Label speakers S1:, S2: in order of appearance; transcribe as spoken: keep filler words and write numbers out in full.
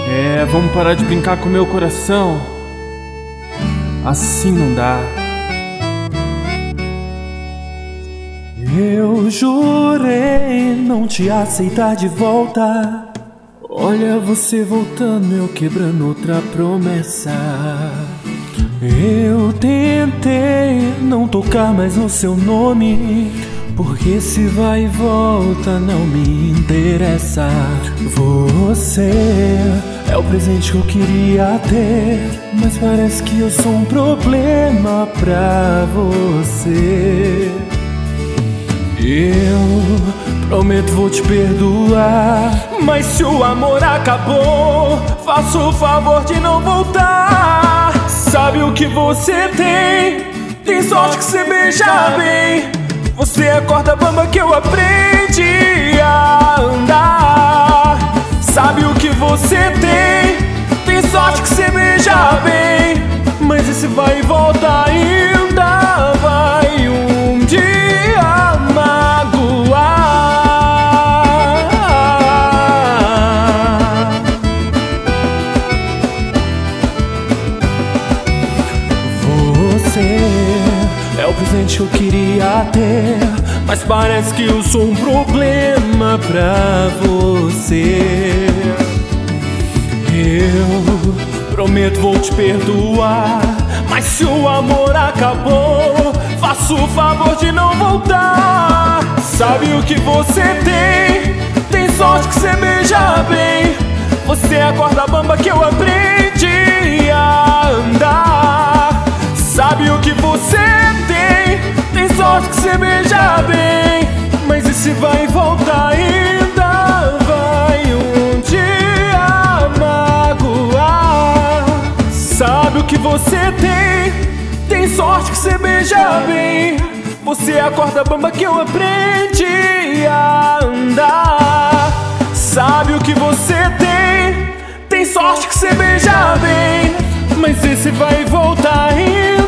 S1: É, vamos parar de brincar com o meu coração. Assim não dá.
S2: Eu jurei não te aceitar de volta. Olha você voltando, eu quebrando outra promessa. Eu tentei não tocar mais no seu nome, porque esse vai e volta não me interessa. Você é o presente que eu queria ter, mas parece que eu sou um problema pra você. Eu prometo vou te perdoar, mas se o amor acabou, faça o favor de não voltar. Sabe o que você tem? Tem sorte que você beija bem. Você é a corda bamba que eu aprendi a andar. Sabe o que você tem? Tem sorte que você beija bem, mas esse vai e volta ainda vai um dia magoar. Você é o presente que eu queria ter, mas parece que eu sou um problema pra você. Eu prometo vou te perdoar, mas se o amor acabou, faça o favor de não voltar. Sabe o que você tem? Tem sorte que você beija bem. Você é a corda bamba que eu aprendi a andar. Sabe o que você tem? Tem sorte que você beija bem, mas esse vai e volta ainda vai um dia magoar. Sabe o que você tem? Tem sorte que você beija bem. Você é a corda bamba que eu aprendi a andar. Sabe o que você tem? Tem sorte que você beija bem, mas esse vai e volta ainda